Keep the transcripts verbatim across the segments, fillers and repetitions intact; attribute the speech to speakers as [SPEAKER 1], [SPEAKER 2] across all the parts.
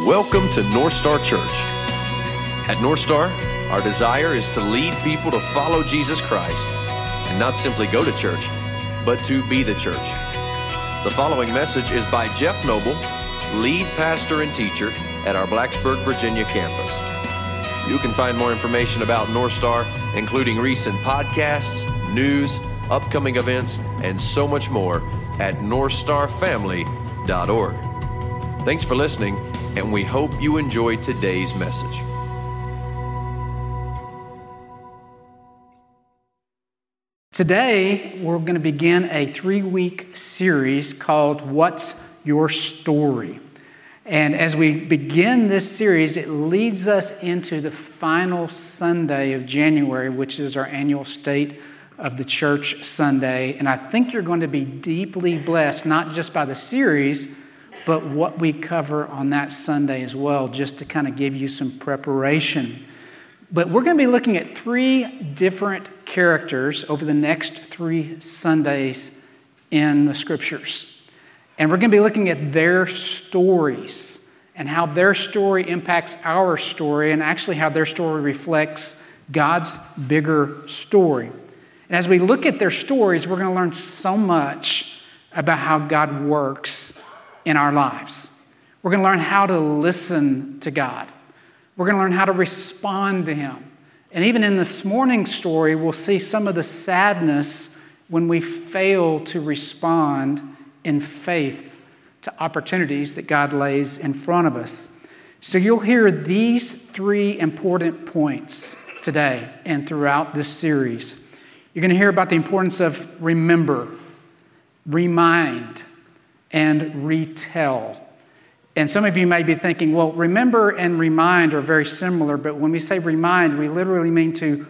[SPEAKER 1] Welcome to North Star Church. At North Star, our desire is to lead people to follow Jesus Christ and not simply go to church, but to be the church. The following message is by Jeff Noble, lead pastor and teacher at our Blacksburg, Virginia campus. You can find more information about North Star, including recent podcasts, news, upcoming events, and so much more at north star family dot org. Thanks for listening, and we hope you enjoy today's message.
[SPEAKER 2] Today, we're going to begin a three-week series called What's Your Story? And as we begin this series, it leads us into the final Sunday of January, which is our annual State of the Church Sunday. And I think you're going to be deeply blessed, not just by the series, but what we cover on that Sunday as well, just to kind of give you some preparation. But we're going to be looking at three different characters over the next three Sundays in the Scriptures. And we're going to be looking at their stories and how their story impacts our story, and actually how their story reflects God's bigger story. And as we look at their stories, we're going to learn so much about how God works in our lives. We're going to learn how to listen to God. We're going to learn how to respond to Him. And even in this morning's story, we'll see some of the sadness when we fail to respond in faith to opportunities that God lays in front of us. So you'll hear these three important points today and throughout this series. You're going to hear about the importance of remember, remind, and retell. And some of you may be thinking, well, remember and remind are very similar, but when we say remind, we literally mean to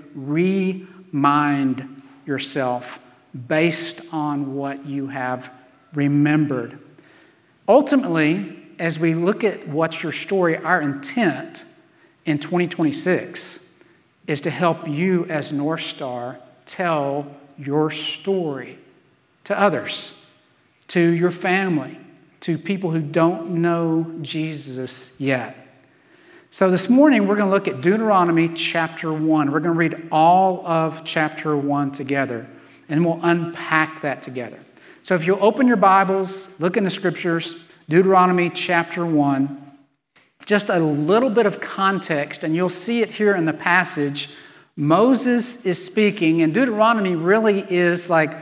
[SPEAKER 2] remind yourself based on what you have remembered. Ultimately, as we look at what's your story, our intent in twenty twenty-six is to help you as North Star tell your story to others, to your family, to people who don't know Jesus yet. So this morning, we're going to look at Deuteronomy chapter one. We're going to read all of chapter one together, and we'll unpack that together. So if you'll open your Bibles, look in the Scriptures, Deuteronomy chapter one, just a little bit of context, and you'll see it here in the passage. Moses is speaking, and Deuteronomy really is like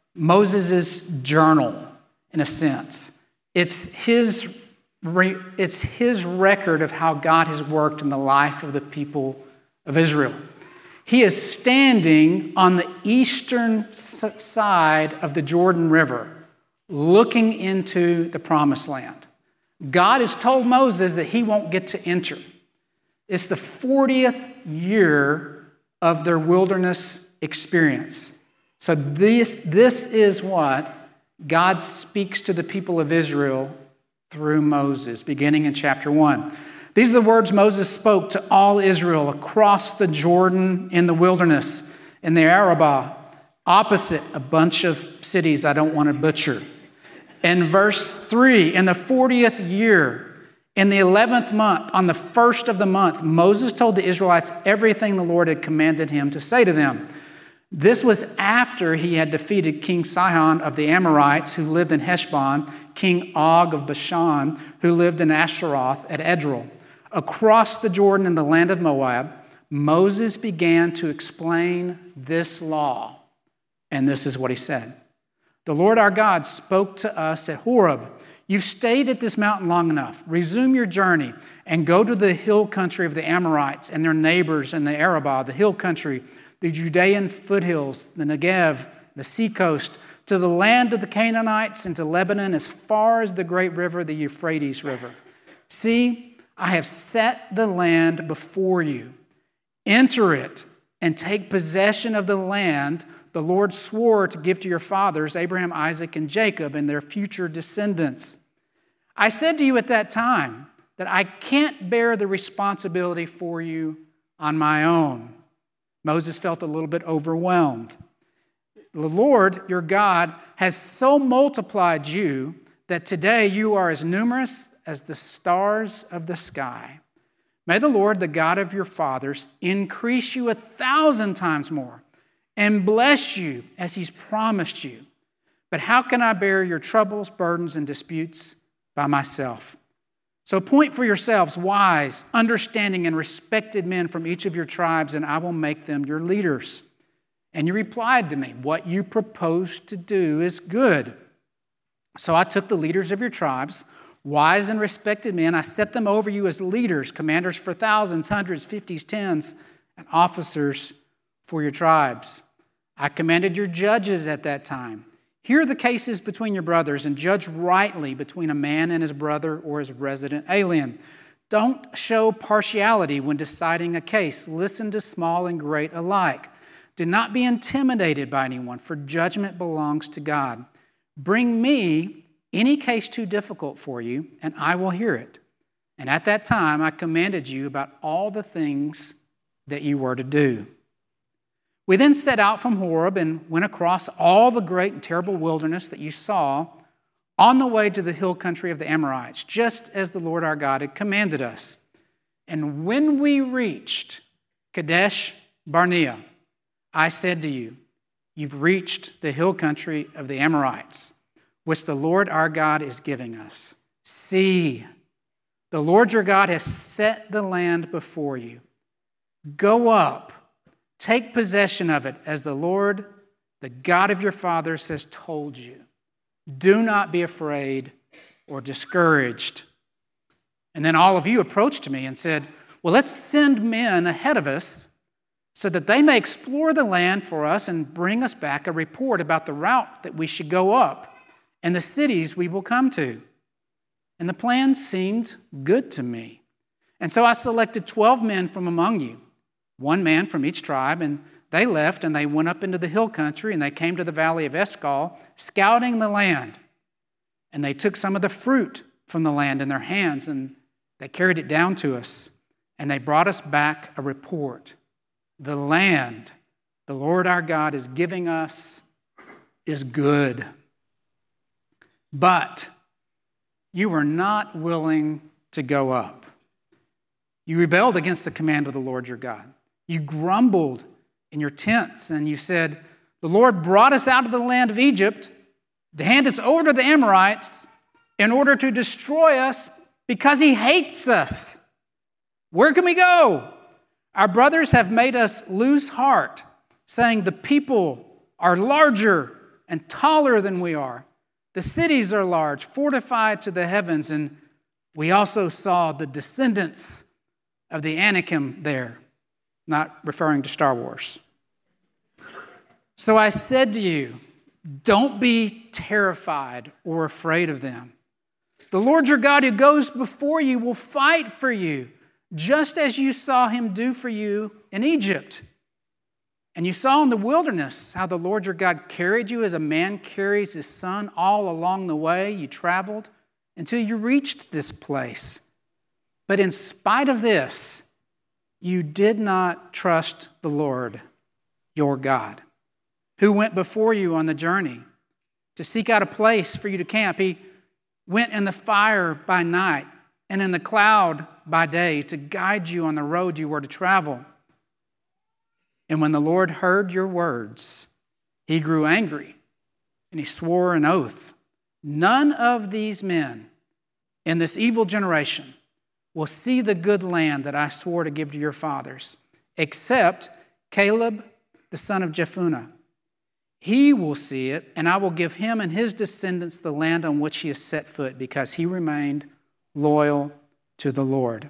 [SPEAKER 2] Moses' journal in a sense. It's his, it's his record of how God has worked in the life of the people of Israel. He is standing on the eastern side of the Jordan River, looking into the Promised Land. God has told Moses that he won't get to enter. It's the fortieth year of their wilderness experience. So this, this is what God speaks to the people of Israel through Moses, beginning in chapter one. These are the words Moses spoke to all Israel across the Jordan in the wilderness, in the Arabah, opposite a bunch of cities I don't want to butcher. In verse three, in the fortieth year, in the eleventh month, on the first of the month, Moses told the Israelites everything the Lord had commanded him to say to them. This was after he had defeated King Sihon of the Amorites, who lived in Heshbon, King Og of Bashan, who lived in Ashtaroth at Edrei. Across the Jordan in the land of Moab, Moses began to explain this law. And this is what he said. The Lord our God spoke to us at Horeb. You've stayed at this mountain long enough. Resume your journey and go to the hill country of the Amorites and their neighbors in the Arabah, the hill country, the Judean foothills, the Negev, the seacoast, to the land of the Canaanites and to Lebanon as far as the great river, the Euphrates River. See, I have set the land before you. Enter it and take possession of the land the Lord swore to give to your fathers, Abraham, Isaac, and Jacob, and their future descendants. I said to you at that time that I can't bear the responsibility for you on my own. Moses felt a little bit overwhelmed. The Lord, your God, has so multiplied you that today you are as numerous as the stars of the sky. May the Lord, the God of your fathers, increase you a thousand times more and bless you as he's promised you. But how can I bear your troubles, burdens, and disputes by myself? So appoint for yourselves wise, understanding, and respected men from each of your tribes, and I will make them your leaders." And you replied to me, "What you propose to do is good." So I took the leaders of your tribes, wise and respected men. I set them over you as leaders, commanders for thousands, hundreds, fifties, tens, and officers for your tribes. I commanded your judges at that time. Hear the cases between your brothers and judge rightly between a man and his brother or his resident alien. Don't show partiality when deciding a case. Listen to small and great alike. Do not be intimidated by anyone, for judgment belongs to God. Bring me any case too difficult for you, and I will hear it. And at that time, I commanded you about all the things that you were to do. We then set out from Horeb and went across all the great and terrible wilderness that you saw on the way to the hill country of the Amorites, just as the Lord our God had commanded us. And when we reached Kadesh Barnea, I said to you, "You've reached the hill country of the Amorites, which the Lord our God is giving us. See, the Lord your God has set the land before you. Go up, take possession of it, as the Lord, the God of your fathers, has told you. Do not be afraid or discouraged." And then all of you approached me and said, "Well, let's send men ahead of us so that they may explore the land for us and bring us back a report about the route that we should go up and the cities we will come to." And the plan seemed good to me. And so I selected twelve men from among you, one man from each tribe, and they left and they went up into the hill country and they came to the valley of Eshcol, scouting the land. And they took some of the fruit from the land in their hands and they carried it down to us. And they brought us back a report. The land the Lord our God is giving us is good. But you were not willing to go up. You rebelled against the command of the Lord your God. You grumbled in your tents and you said, "The Lord brought us out of the land of Egypt to hand us over to the Amorites in order to destroy us because he hates us. Where can we go? Our brothers have made us lose heart, saying the people are larger and taller than we are. The cities are large, fortified to the heavens, and we also saw the descendants of the Anakim there," not referring to Star Wars. "So I said to you, don't be terrified or afraid of them. The Lord your God who goes before you will fight for you, just as you saw him do for you in Egypt. And you saw in the wilderness how the Lord your God carried you as a man carries his son all along the way you traveled until you reached this place. But in spite of this, you did not trust the Lord your God, who went before you on the journey to seek out a place for you to camp. He went in the fire by night and in the cloud by day to guide you on the road you were to travel. And when the Lord heard your words, he grew angry and he swore an oath. None of these men in this evil generation will see the good land that I swore to give to your fathers, except Caleb, the son of Jephunneh. He will see it, and I will give him and his descendants the land on which he has set foot, because he remained loyal to the Lord.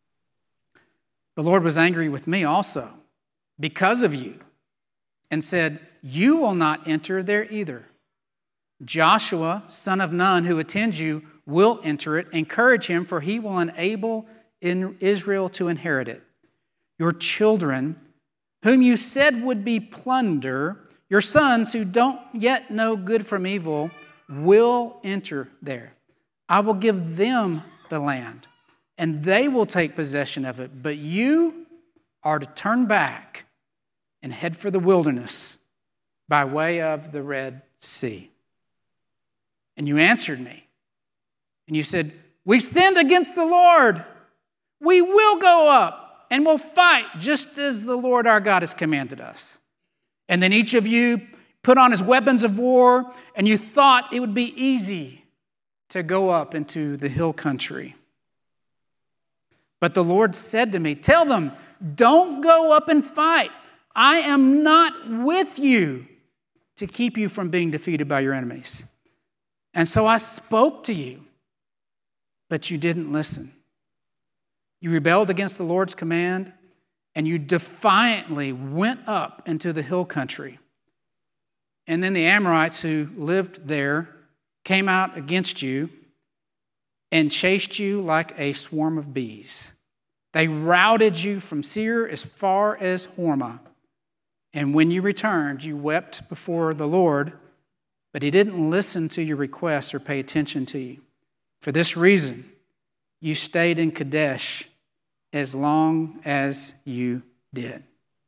[SPEAKER 2] The Lord was angry with me also because of you, and said, you will not enter there either. Joshua, son of Nun, who attends you, will enter it. Encourage him, for he will enable in Israel to inherit it. Your children, whom you said would be plunder, your sons who don't yet know good from evil, will enter there. I will give them the land, and they will take possession of it. But you are to turn back and head for the wilderness by way of the Red Sea. And you answered me, and you said, We've sinned against the Lord. We will go up and we'll fight just as the Lord our God has commanded us. And then each of you put on his weapons of war, and you thought it would be easy to go up into the hill country. But the Lord said to me, tell them, don't go up and fight. I am not with you to keep you from being defeated by your enemies. And so I spoke to you, but you didn't listen. You rebelled against the Lord's command, and you defiantly went up into the hill country. And then the Amorites who lived there came out against you and chased you like a swarm of bees. They routed you from Seir as far as Hormah. And when you returned, you wept before the Lord, but he didn't listen to your requests or pay attention to you. For this reason, you stayed in Kadesh as long as you did.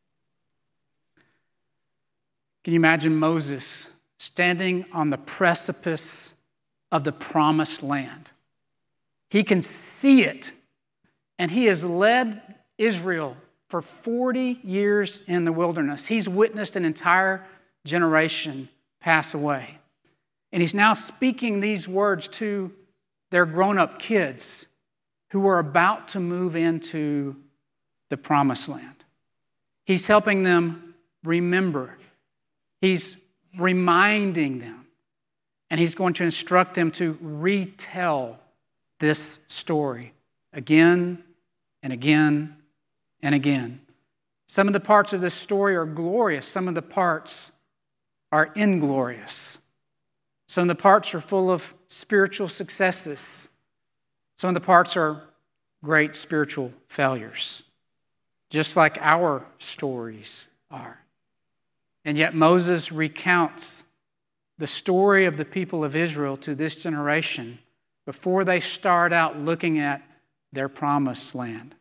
[SPEAKER 2] Can you imagine Moses standing on the precipice of the promised land? He can see it, and he has led Israel for forty years in the wilderness. He's witnessed an entire generation pass away. And he's now speaking these words to their grown-up kids who are about to move into the promised land. He's helping them remember. He's reminding them. And he's going to instruct them to retell this story again and again and again. Some of the parts of this story are glorious. Some of the parts are inglorious. Some of the parts are full of spiritual successes. Some of the parts are great spiritual failures, just like our stories are. And yet Moses recounts the story of the people of Israel to this generation before they start out looking at their promised land.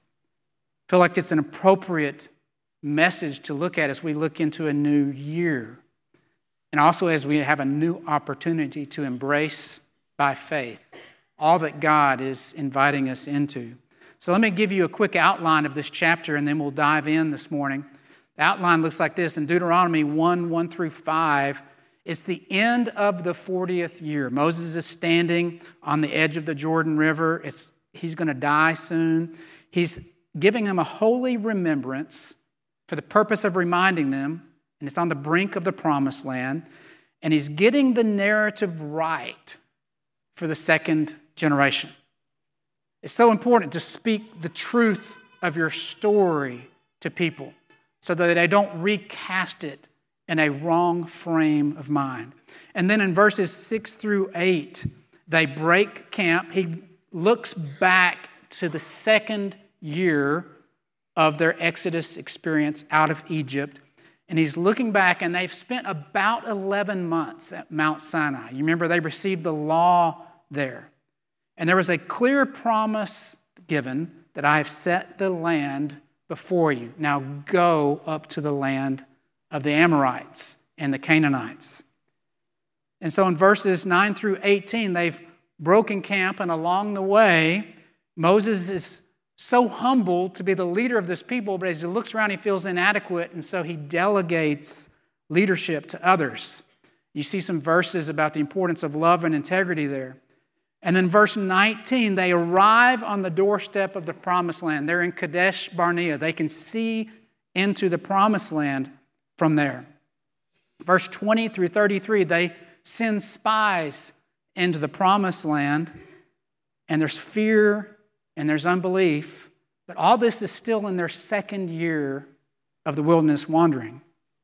[SPEAKER 2] I feel like it's an appropriate message to look at as we look into a new year, and also as we have a new opportunity to embrace by faith all that God is inviting us into. So let me give you a quick outline of this chapter, and then we'll dive in this morning. The outline looks like this. In Deuteronomy one, one through five, it's the end of the fortieth year. Moses is standing on the edge of the Jordan River. It's, he's going to die soon. He's giving them a holy remembrance for the purpose of reminding them, and it's on the brink of the promised land, and he's getting the narrative right for the second generation. It's so important to speak the truth of your story to people so that they don't recast it in a wrong frame of mind. And then in verses six through eight, they break camp. He looks back to the second year of their Exodus experience out of Egypt. And he's looking back, and they've spent about eleven months at Mount Sinai. You remember they received the law there. And there was a clear promise given that I have set the land before you. Now go up to the land of the Amorites and the Canaanites. And so in verses nine through eighteen, they've broken camp, and along the way, Moses is so humbled to be the leader of this people, but as he looks around, he feels inadequate, and so he delegates leadership to others. You see some verses about the importance of love and integrity there. And then verse nineteen, they arrive on the doorstep of the promised land. They're in Kadesh Barnea. They can see into the promised land from there. Verse twenty through thirty-three, they send spies into the promised land, and there's fear and there's unbelief, but all this is still in their second year of the wilderness wandering.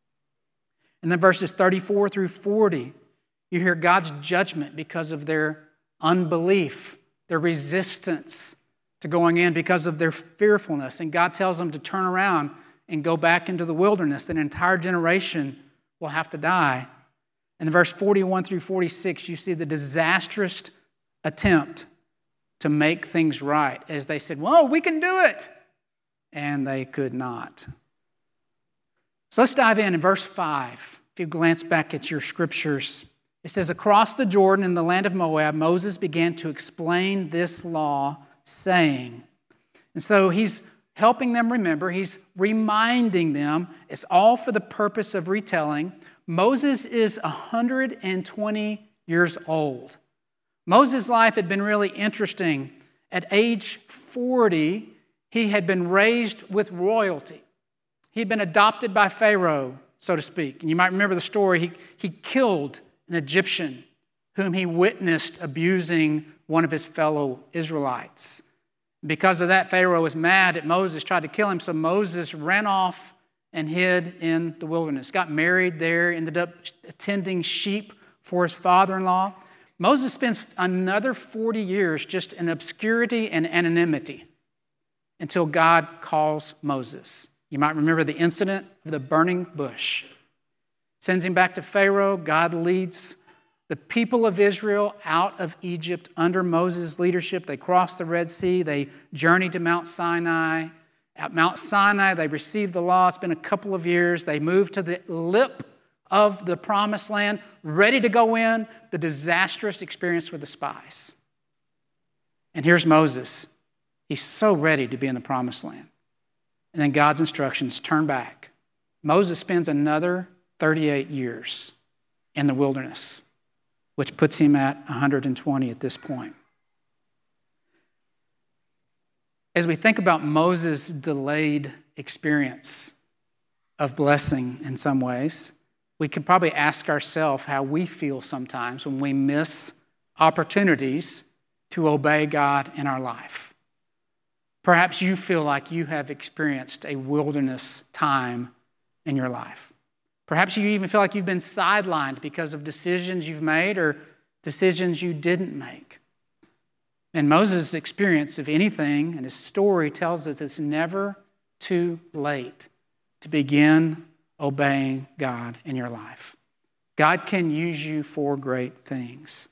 [SPEAKER 2] And then verses thirty-four through forty, you hear God's judgment because of their unbelief, their resistance to going in because of their fearfulness. And God tells them to turn around and go back into the wilderness. An entire generation will have to die. And in verse forty-one through forty-six, you see the disastrous attempt to make things right as they said, whoa, we can do it. And they could not. So let's dive in in verse five. If you glance back at your scriptures, It says, across the Jordan in the land of Moab, Moses began to explain this law, saying. And so he's helping them remember. He's reminding them. It's all for the purpose of retelling. Moses is one hundred twenty years old. Moses' life had been really interesting. At age forty, he had been raised with royalty. He'd been adopted by Pharaoh, so to speak. And you might remember the story. He, he killed an Egyptian whom he witnessed abusing one of his fellow Israelites. Because of that, Pharaoh was mad at Moses, tried to kill him, so Moses ran off and hid in the wilderness. Got married there, ended up tending sheep for his father-in-law. Moses spends another forty years just in obscurity and anonymity until God calls Moses. You might remember the incident of the burning bush. Sends him back to Pharaoh. God leads the people of Israel out of Egypt under Moses' leadership. They cross the Red Sea. They journey to Mount Sinai. At Mount Sinai, they receive the law. It's been a couple of years. They move to the lip of the promised land, ready to go in. The disastrous experience with the spies. And here's Moses. He's so ready to be in the promised land. And then God's instructions, turn back. Moses spends another thirty-eight years in the wilderness, which puts him at one hundred twenty at this point. As we think about Moses' delayed experience of blessing in some ways, we can probably ask ourselves how we feel sometimes when we miss opportunities to obey God in our life. Perhaps you feel like you have experienced a wilderness time in your life. Perhaps you even feel like you've been sidelined because of decisions you've made or decisions you didn't make. And Moses' experience of anything and his story tells us it's never too late to begin obeying God in your life. God can use you for great things.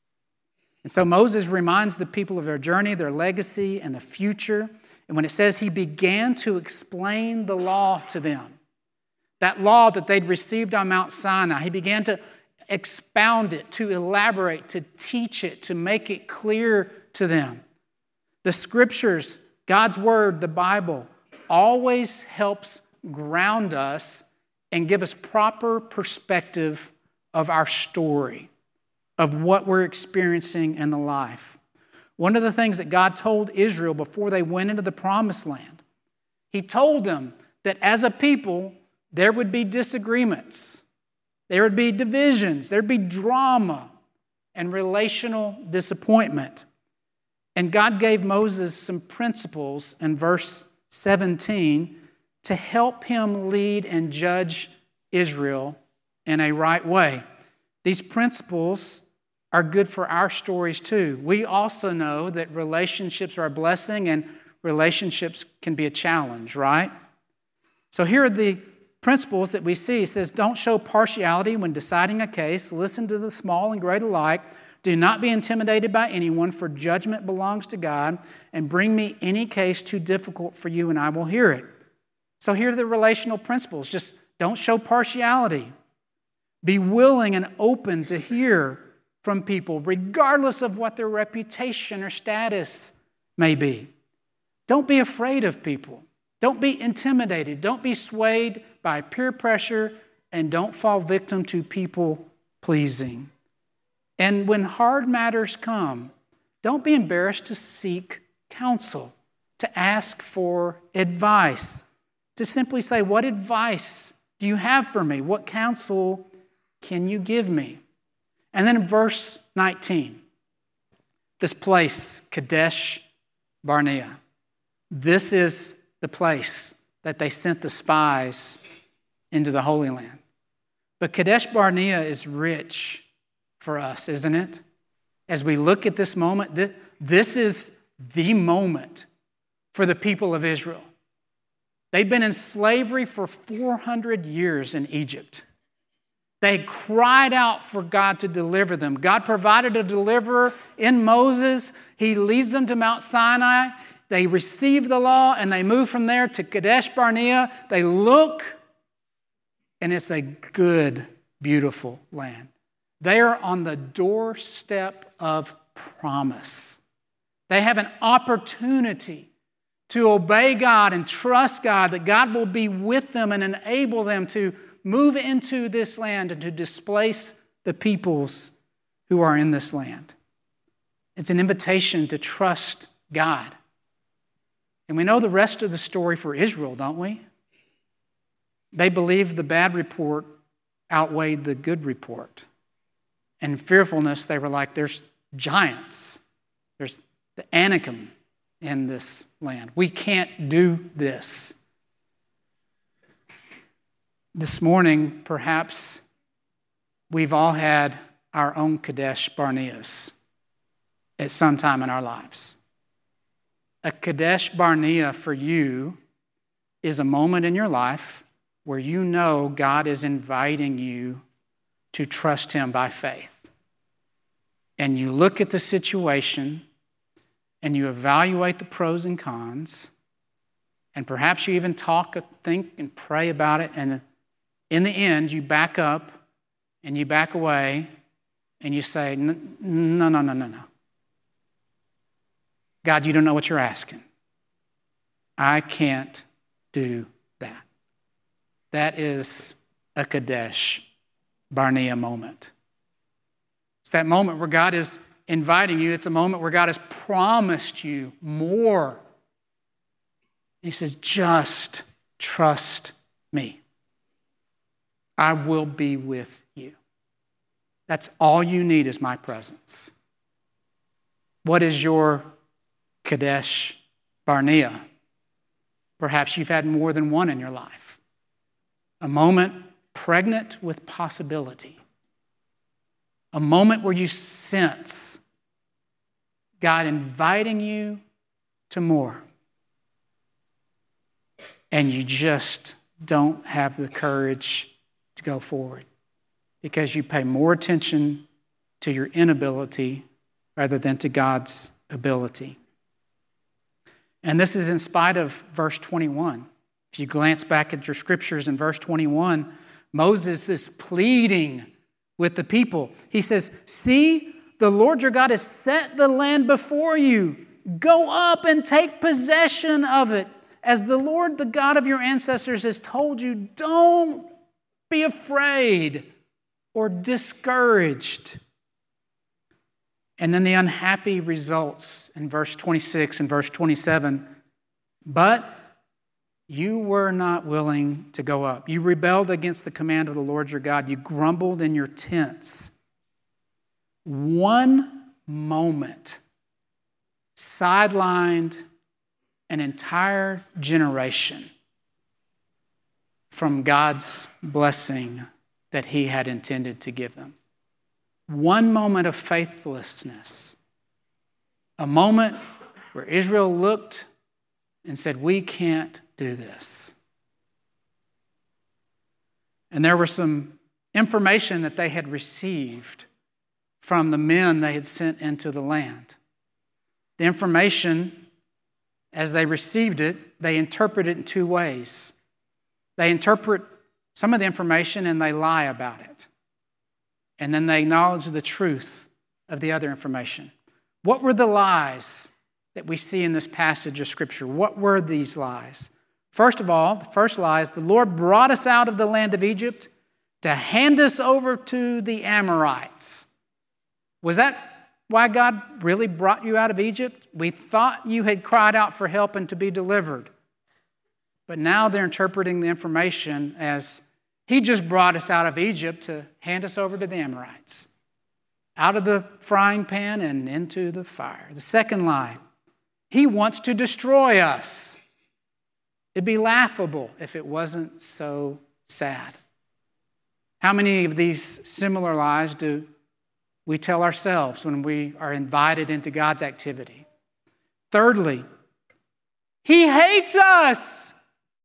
[SPEAKER 2] And so Moses reminds the people of their journey, their legacy, and the future. And when it says he began to explain the law to them, that law that they'd received on Mount Sinai, he began to expound it, to elaborate, to teach it, to make it clear to them. The scriptures, God's word, the Bible, always helps ground us and give us proper perspective of our story, of what we're experiencing in the life. One of the things that God told Israel before they went into the promised land, he told them that as a people, there would be disagreements. There would be divisions. There'd be drama and relational disappointment. And God gave Moses some principles in verse seventeen to help him lead and judge Israel in a right way. These principles are good for our stories too. We also know that relationships are a blessing and relationships can be a challenge, right? So here are the principles that we see. It says, don't show partiality when deciding a case. Listen to the small and great alike. Do not be intimidated by anyone, for judgment belongs to God. And bring me any case too difficult for you, and I will hear it. So here are the relational principles. Just don't show partiality. Be willing and open to hear from people, regardless of what their reputation or status may be. Don't be afraid of people. Don't be intimidated. Don't be swayed by peer pressure, and don't fall victim to people pleasing. And when hard matters come, don't be embarrassed to seek counsel, to ask for advice, to simply say, what advice do you have for me? What counsel can you give me? And then in verse nineteen, this place, Kadesh Barnea, this is the place that they sent the spies into the Holy Land. But Kadesh Barnea is rich for us, isn't it? As we look at this moment, this, this is the moment for the people of Israel. They've been in slavery for four hundred years in Egypt. They cried out for God to deliver them. God provided a deliverer in Moses. He leads them to Mount Sinai. They receive the law and they move from there to Kadesh Barnea. They look, and it's a good, beautiful land. They are on the doorstep of promise. They have an opportunity to obey God and trust God, that God will be with them and enable them to move into this land and to displace the peoples who are in this land. It's an invitation to trust God. And we know the rest of the story for Israel, don't we? They believed the bad report outweighed the good report. And in fearfulness, they were like, there's giants. There's the Anakim in this land. We can't do this. This morning, perhaps we've all had our own Kadesh Barneas at some time in our lives. A Kadesh Barnea for you is a moment in your life where you know God is inviting you to trust Him by faith. And you look at the situation and you evaluate the pros and cons, and perhaps you even talk, think, and pray about it, and in the end, you back up and you back away and you say, no, no, no, no, no. God, you don't know what you're asking. I can't do that. That is a Kadesh Barnea moment. It's that moment where God is inviting you. It's a moment where God has promised you more. He says, just trust me. I will be with you. That's all you need is my presence. What is your Kadesh Barnea? Perhaps you've had more than one in your life. A moment pregnant with possibility. A moment where you sense God inviting you to more. And you just don't have the courage to go forward because you pay more attention to your inability rather than to God's ability. And this is in spite of verse twenty-one. If you glance back at your scriptures in verse twenty-one, Moses is pleading with the people. He says, see, the Lord your God has set the land before you. Go up and take possession of it. As the Lord, the God of your ancestors, has told you, don't be afraid or discouraged. And then the unhappy results in verse twenty-six and verse twenty-seven. But you were not willing to go up. You rebelled against the command of the Lord your God. You grumbled in your tents. One moment sidelined an entire generation from God's blessing that He had intended to give them. One moment of faithlessness, a moment where Israel looked and said, we can't do this. And there was some information that they had received from the men they had sent into the land. The information, as they received it, they interpret it in two ways. They interpret some of the information and they lie about it. And then they acknowledge the truth of the other information. What were the lies that we see in this passage of Scripture? What were these lies? First of all, the first lie is the Lord brought us out of the land of Egypt to hand us over to the Amorites. Was that why God really brought you out of Egypt? We thought you had cried out for help and to be delivered. But now they're interpreting the information as He just brought us out of Egypt to hand us over to the Amorites. Out of the frying pan and into the fire. The second lie, He wants to destroy us. It'd be laughable if it wasn't so sad. How many of these similar lies do we tell ourselves when we are invited into God's activity? Thirdly, He hates us.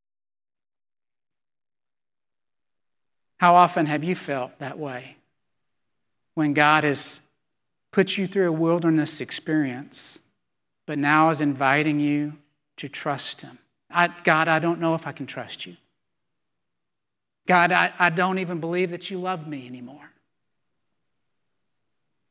[SPEAKER 2] How often have you felt that way when God has put you through a wilderness experience, but now is inviting you to trust Him? I, God, I don't know if I can trust you. God, I, I don't even believe that you love me anymore.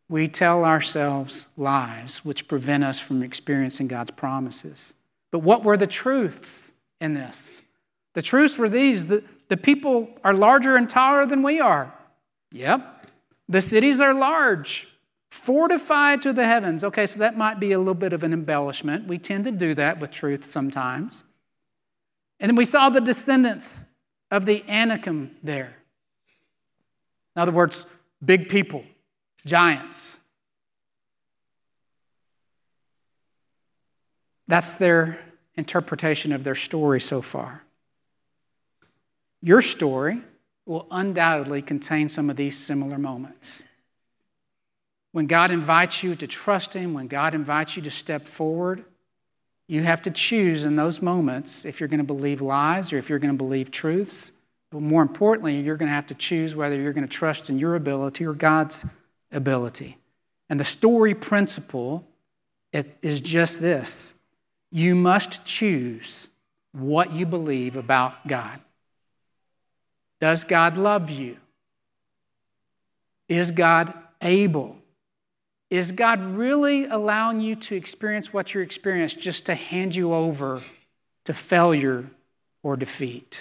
[SPEAKER 2] we tell ourselves lies which prevent us from experiencing God's promises. But what were the truths in this? The truths were these: the, the people are larger and taller than we are. Yep. The cities are large, fortified to the heavens. Okay, so that might be a little bit of an embellishment. We tend to do that with truth sometimes. And then we saw the descendants of the Anakim there. In other words, big people, giants. That's their interpretation of their story so far. Your story will undoubtedly contain some of these similar moments. When God invites you to trust Him, when God invites you to step forward, you have to choose in those moments if you're going to believe lies or if you're going to believe truths. But more importantly, you're going to have to choose whether you're going to trust in your ability or God's ability. And the story principle is just this: you must choose what you believe about God. Does God love you? Is God able? Is God really allowing you to experience what you're experiencing just to hand you over to failure or defeat?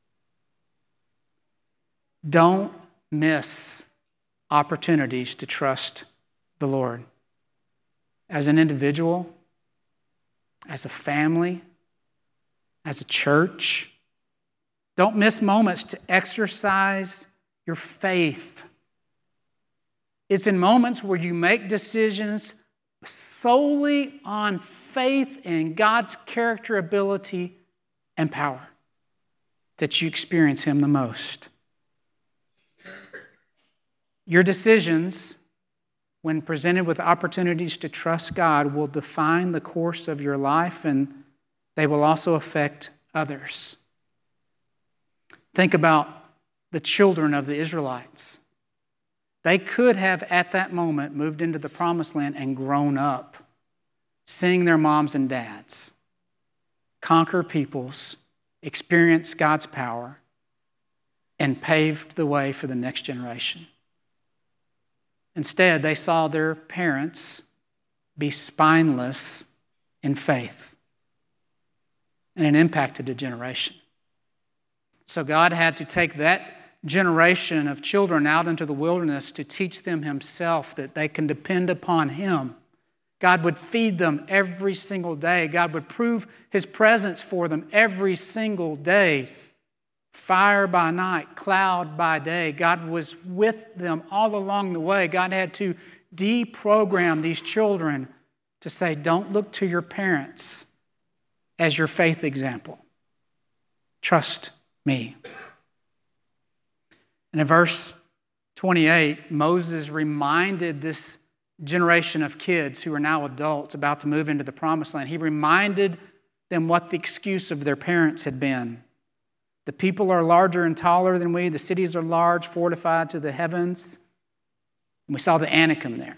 [SPEAKER 2] Don't miss opportunities to trust the Lord. As an individual, as a family, as a church, don't miss moments to exercise your faith. It's in moments where you make decisions solely on faith in God's character, ability, and power that you experience Him the most. Your decisions, when presented with opportunities to trust God, will define the course of your life, and they will also affect others. Think about the children of the Israelites. They could have, at that moment, moved into the promised land and grown up, seeing their moms and dads conquer peoples, experience God's power, and paved the way for the next generation. Instead, they saw their parents be spineless in faith, and it impacted a generation. So God had to take that generation of children out into the wilderness to teach them Himself, that they can depend upon Him. God would feed them every single day. God would prove His presence for them every single day. Fire by night, cloud by day. God was with them all along the way. God had to deprogram these children to say, don't look to your parents as your faith example. Trust me. And in verse twenty-eight, Moses reminded this generation of kids who are now adults about to move into the promised land. He reminded them what the excuse of their parents had been. The people are larger and taller than we. The cities are large, fortified to the heavens. And we saw the Anakim there.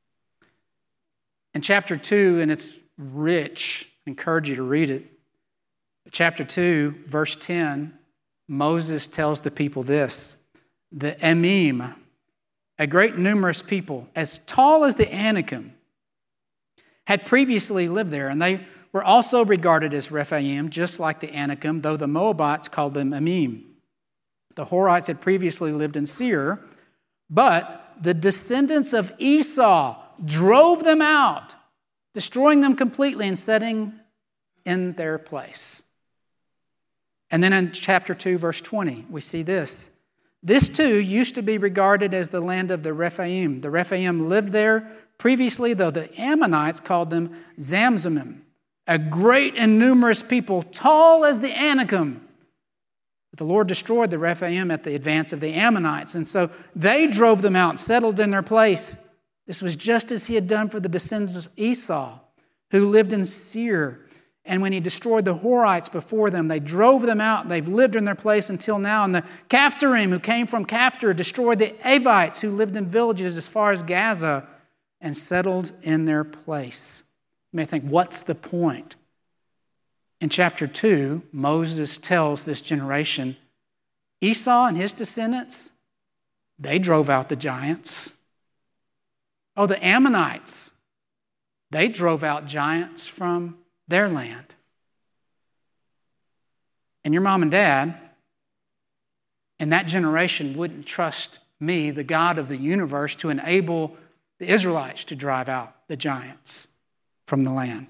[SPEAKER 2] In chapter two, and it's rich, I encourage you to read it. Chapter two, verse ten, Moses tells the people this: the Emim, a great numerous people, as tall as the Anakim, had previously lived there, and they were also regarded as Rephaim, just like the Anakim, though the Moabites called them Emim. The Horites had previously lived in Seir, but the descendants of Esau drove them out, destroying them completely and setting in their place. And then in chapter two, verse twenty, we see this. This too used to be regarded as the land of the Rephaim. The Rephaim lived there previously, though the Ammonites called them Zamzumim, a great and numerous people, tall as the Anakim. But the Lord destroyed the Rephaim at the advance of the Ammonites, and so they drove them out and settled in their place. This was just as He had done for the descendants of Esau, who lived in Seir. And when He destroyed the Horites before them, they drove them out, and they've lived in their place until now. And the Caphtorim, who came from Caphtor, destroyed the Avites, who lived in villages as far as Gaza, and settled in their place. You may think, what's the point? In chapter two, Moses tells this generation, Esau and his descendants, they drove out the giants. Oh, the Ammonites, they drove out giants from their land. And your mom and dad in that generation wouldn't trust me, the God of the universe, to enable the Israelites to drive out the giants from the land.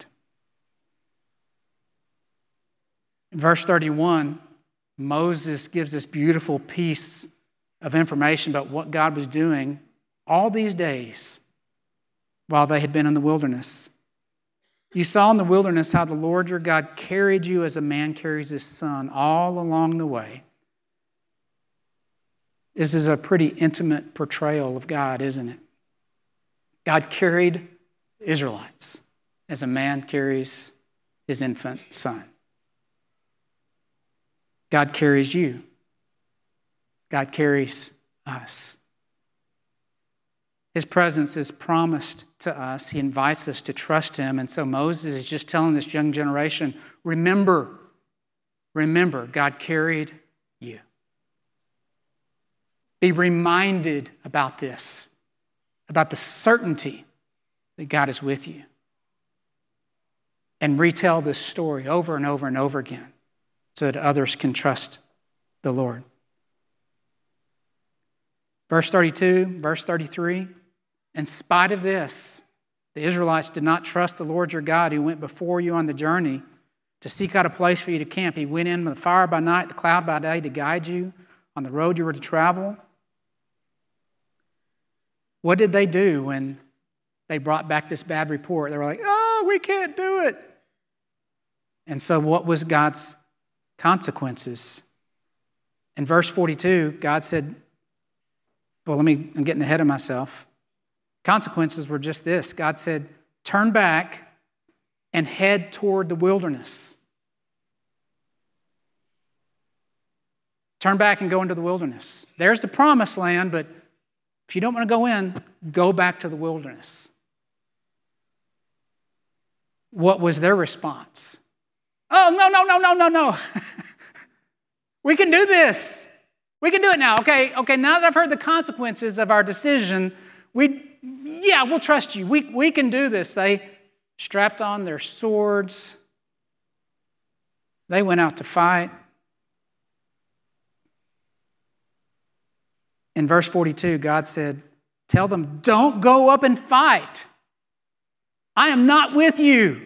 [SPEAKER 2] In verse thirty-one, Moses gives this beautiful piece of information about what God was doing all these days while they had been in the wilderness. You saw in the wilderness how the Lord your God carried you as a man carries his son all along the way. This is a pretty intimate portrayal of God, isn't it? God carried Israelites as a man carries his infant son. God carries you. God carries us. His presence is promised to us. He invites us to trust him. And so Moses is just telling this young generation, remember, remember, God carried you. Be reminded about this, about the certainty that God is with you. And retell this story over and over and over again so that others can trust the Lord. Verse thirty-two, verse thirty-three, in spite of this, the Israelites did not trust the Lord your God who went before you on the journey to seek out a place for you to camp. He went in with the fire by night, the cloud by day to guide you on the road you were to travel. What did they do when they brought back this bad report? They were like, oh, we can't do it. And so what was God's consequences? In verse forty-two, God said, well, let me, I'm getting ahead of myself. Consequences were just this. God said, turn back and head toward the wilderness. Turn back and go into the wilderness. There's the promised land, but if you don't want to go in, go back to the wilderness. What was their response? Oh, no, no, no, no, no, no. We can do this. We can do it now. Okay, okay, now that I've heard the consequences of our decision, we, yeah, we'll trust you. We, we can do this. They strapped on their swords. They went out to fight. In verse forty-two, God said, tell them, don't go up and fight. I am not with you.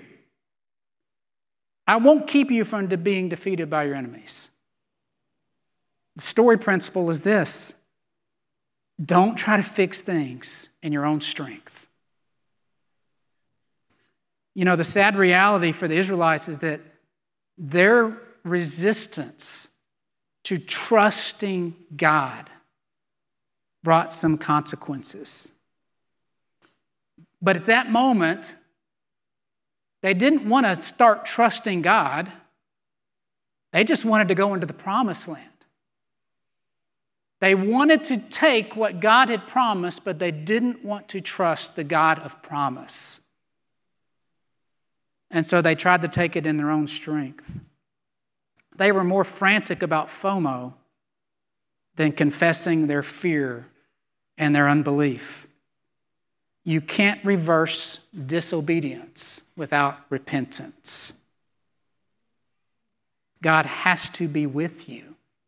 [SPEAKER 2] I won't keep you from being defeated by your enemies. The story principle is this. Don't try to fix things in your own strength. You know, the sad reality for the Israelites is that their resistance to trusting God brought some consequences. But at that moment, they didn't want to start trusting God. They just wanted to go into the promised land. They wanted to take what God had promised, but they didn't want to trust the God of promise. And so they tried to take it in their own strength. They were more frantic about FOMO than confessing their fear and their unbelief. You can't reverse disobedience without repentance. God has to be with you.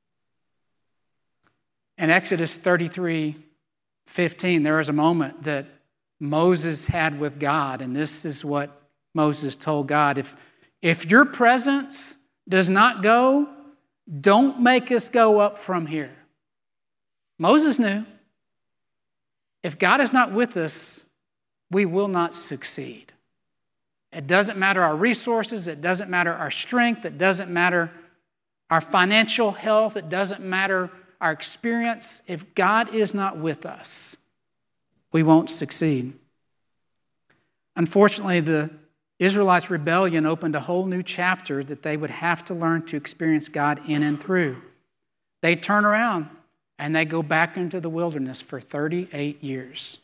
[SPEAKER 2] In Exodus thirty-three fifteen, there is a moment that Moses had with God, and this is what Moses told God. If, if your presence does not go, don't make us go up from here. Moses knew. If God is not with us, we will not succeed. It doesn't matter our resources. It doesn't matter our strength. It doesn't matter our financial health. It doesn't matter our experience. If God is not with us, we won't succeed. Unfortunately, the Israelites' rebellion opened a whole new chapter that they would have to learn to experience God in and through. They turn around and they go back into the wilderness for thirty-eight years.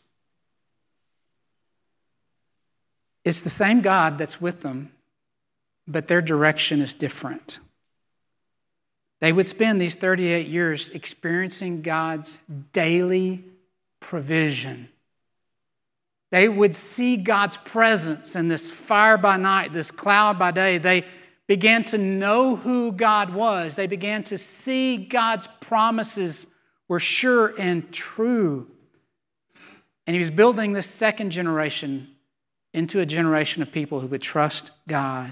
[SPEAKER 2] It's the same God that's with them, but their direction is different. They would spend these thirty-eight years experiencing God's daily provision, They would see God's presence in this fire by night, this cloud by day. They began to know who God was. They began to see God's promises were sure and true. And he was building this second generation into a generation of people who would trust God.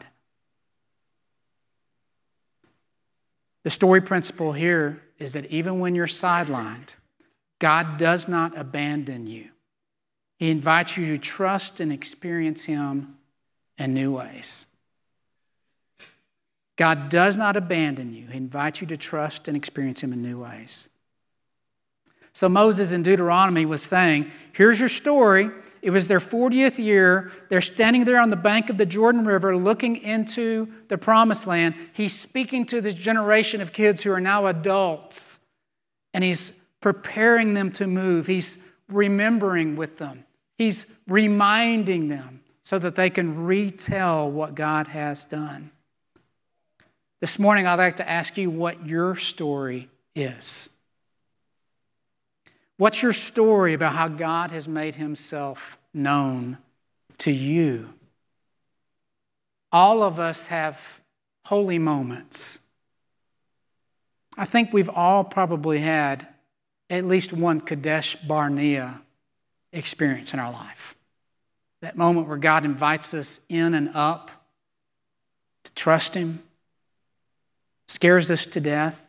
[SPEAKER 2] The story principle here is that even when you're sidelined, God does not abandon you. He invites you to trust and experience him in new ways. God does not abandon you. He invites you to trust and experience him in new ways. So Moses in Deuteronomy was saying, here's your story. It was their fortieth year. They're standing there on the bank of the Jordan River looking into the promised land. He's speaking to this generation of kids who are now adults. And he's preparing them to move. He's remembering with them. He's reminding them so that they can retell what God has done. This morning, I'd like to ask you what your story is. What's your story about how God has made himself known to you? All of us have holy moments. I think we've all probably had at least one Kadesh Barnea experience in our life. That moment where God invites us in and up to trust him, scares us to death.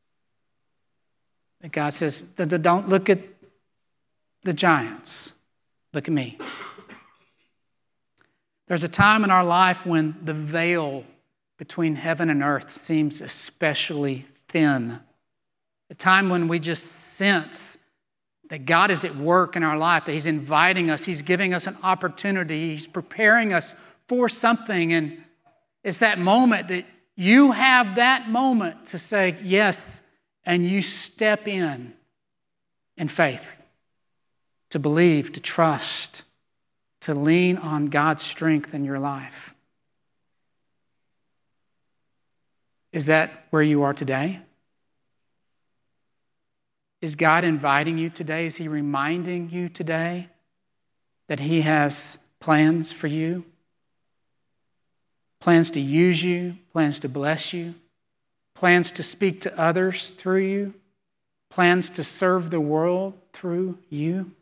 [SPEAKER 2] That God says, don't look at the giants, look at me. There's a time in our life when the veil between heaven and earth seems especially thin. A time when we just sense that God is at work in our life, that he's inviting us, he's giving us an opportunity, he's preparing us for something. And it's that moment that you have that moment to say yes, and you step in in faith, to believe, to trust, to lean on God's strength in your life. Is that where you are today? Is God inviting you today? Is he reminding you today that he has plans for you? Plans to use you, plans to bless you, plans to speak to others through you, plans to serve the world through you?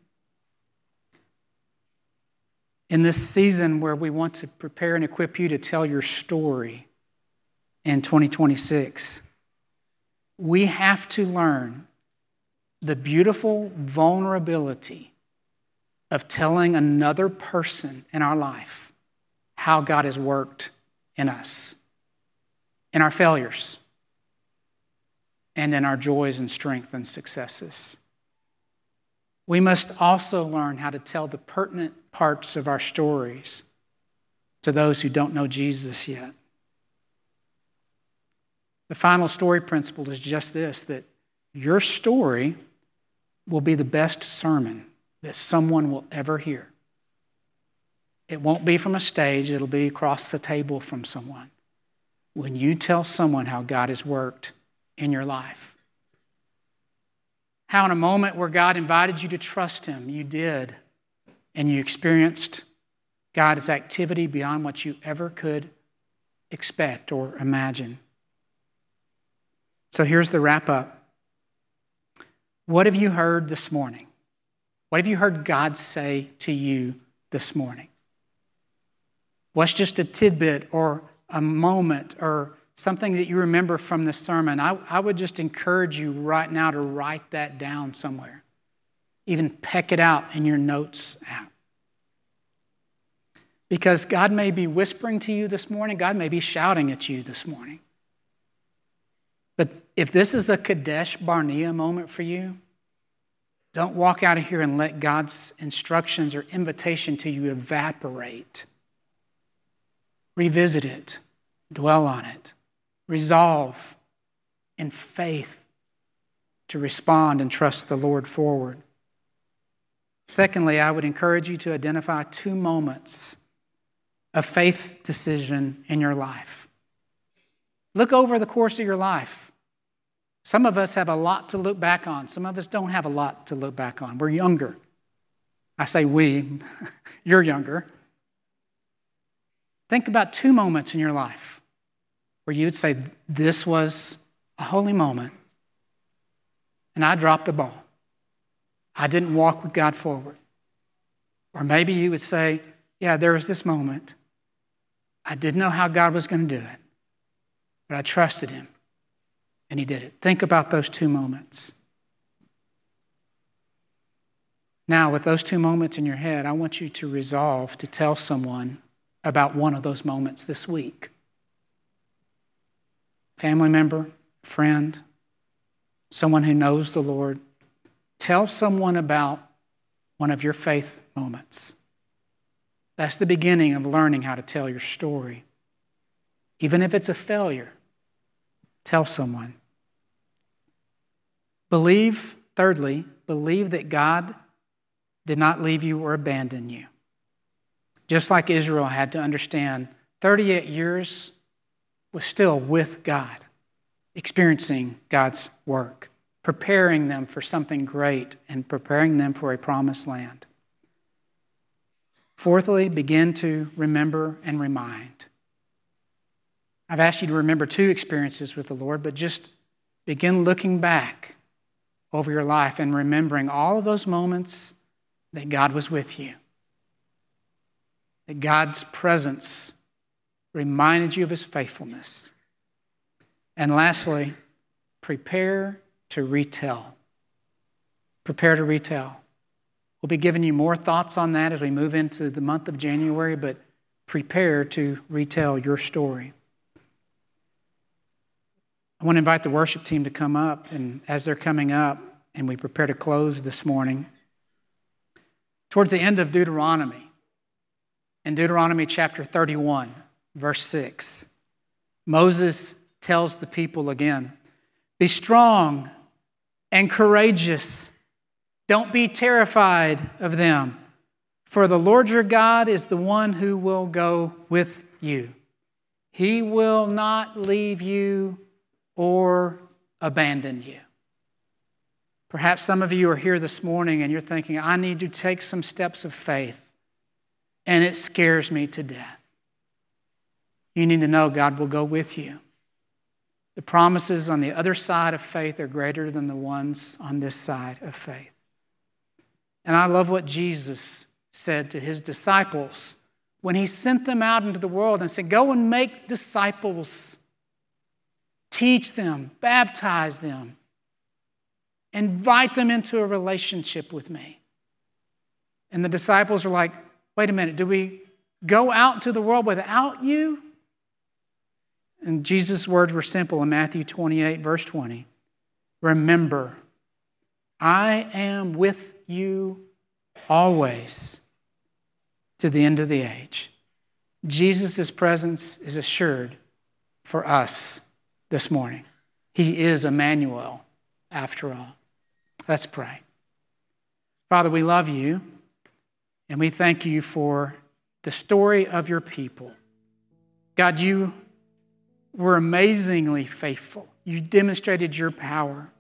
[SPEAKER 2] In this season where we want to prepare and equip you to tell your story in twenty twenty-six, we have to learn the beautiful vulnerability of telling another person in our life how God has worked in us, in our failures, and in our joys and strength and successes. We must also learn how to tell the pertinent parts of our stories to those who don't know Jesus yet. The final story principle is just this, that your story will be the best sermon that someone will ever hear. It won't be from a stage, it'll be across the table from someone. When you tell someone how God has worked in your life, how in a moment where God invited you to trust him, you did, and you experienced God's activity beyond what you ever could expect or imagine. So here's the wrap up. What have you heard this morning? What have you heard God say to you this morning? What's just a tidbit or a moment or something that you remember from this sermon? I, I would just encourage you right now to write that down somewhere. Even peck it out in your notes app. Because God may be whispering to you this morning. God may be shouting at you this morning. But if this is a Kadesh Barnea moment for you, don't walk out of here and let God's instructions or invitation to you evaporate. Revisit it. Dwell on it. Resolve in faith to respond and trust the Lord forward. Secondly, I would encourage you to identify two moments of faith decision in your life. Look over the course of your life. Some of us have a lot to look back on. Some of us don't have a lot to look back on. We're younger. I say we, you're younger. Think about two moments in your life where you would say, this was a holy moment, and I dropped the ball. I didn't walk with God forward. Or maybe you would say, yeah, there was this moment. I didn't know how God was going to do it, but I trusted him, and he did it. Think about those two moments. Now, with those two moments in your head, I want you to resolve to tell someone about one of those moments this week. Family member, friend, someone who knows the Lord. Tell someone about one of your faith moments. That's the beginning of learning how to tell your story. Even if it's a failure, tell someone. Believe, thirdly, believe that God did not leave you or abandon you. Just like Israel had to understand, thirty-eight years was still with God, experiencing God's work, preparing them for something great and preparing them for a promised land. Fourthly, begin to remember and remind. I've asked you to remember two experiences with the Lord, but just begin looking back over your life and remembering all of those moments that God was with you. That God's presence reminded you of his faithfulness. And lastly, prepare to retell. Prepare to retell. We'll be giving you more thoughts on that as we move into the month of January, but prepare to retell your story. I want to invite the worship team to come up, and as they're coming up and we prepare to close this morning, towards the end of Deuteronomy, in Deuteronomy chapter thirty-one, verse six, Moses tells the people again, be strong and courageous. Don't be terrified of them, for the Lord your God is the one who will go with you. He will not leave you or abandon you. Perhaps some of you are here this morning and you're thinking, I need to take some steps of faith, and it scares me to death. You need to know God will go with you. The promises on the other side of faith are greater than the ones on this side of faith. And I love what Jesus said to his disciples when he sent them out into the world and said, go and make disciples, teach them, baptize them, invite them into a relationship with me. And the disciples are like, wait a minute, do we go out into the world without you? And Jesus' words were simple in Matthew twenty-eight, verse twenty. Remember, I am with you always to the end of the age. Jesus' presence is assured for us this morning. He is Emmanuel after all. Let's pray. Father, we love you, and we thank you for the story of your people. God, you were amazingly faithful. You demonstrated your power.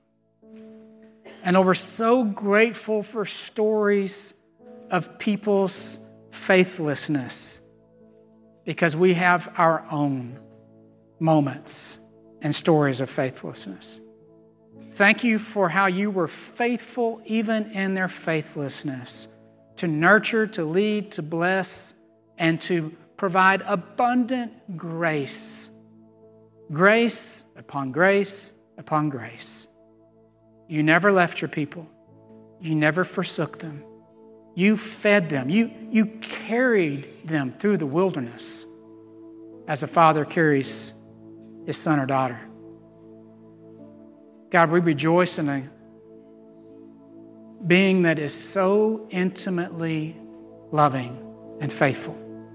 [SPEAKER 2] And we're so grateful for stories of people's faithlessness, because we have our own moments and stories of faithlessness. Thank you for how you were faithful even in their faithlessness, to nurture, to lead, to bless, and to provide abundant grace. Grace upon grace upon grace. You never left your people. You never forsook them. You fed them. You, you carried them through the wilderness as a father carries his son or daughter. God, we rejoice in a being that is so intimately loving and faithful.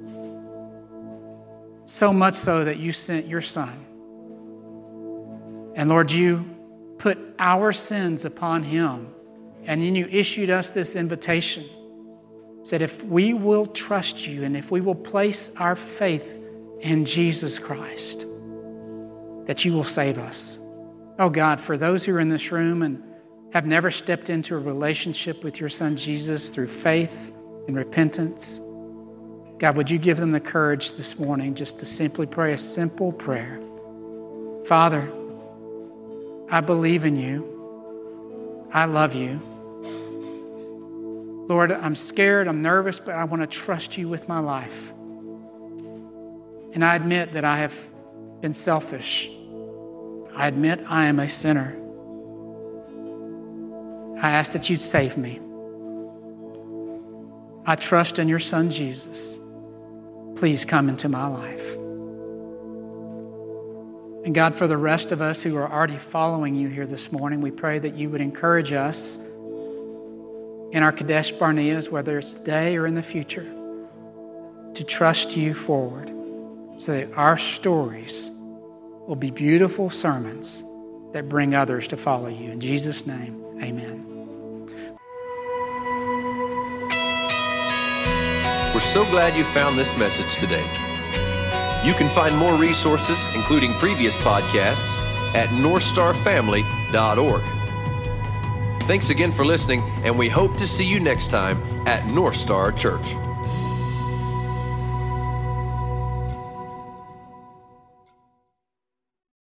[SPEAKER 2] So much so that you sent your son. And Lord, you put our sins upon him, and then you issued us this invitation. Said if we will trust you and if we will place our faith in Jesus Christ, that you will save us. Oh God, for those who are in this room and have never stepped into a relationship with your Son Jesus through faith and repentance, God, would you give them the courage this morning just to simply pray a simple prayer? Father, I believe in you. I love you. Lord, I'm scared, I'm nervous, but I want to trust you with my life. And I admit that I have been selfish. I admit I am a sinner. I ask that you'd save me. I trust in your Son, Jesus. Please come into my life. And God, for the rest of us who are already following you here this morning, we pray that you would encourage us in our Kadesh Barneas, whether it's today or in the future, to trust you forward so that our stories will be beautiful sermons that bring others to follow you. In Jesus' name, amen.
[SPEAKER 1] We're so glad you found this message today. You can find more resources, including previous podcasts, at north star family dot org. Thanks again for listening, and we hope to see you next time at North Star Church.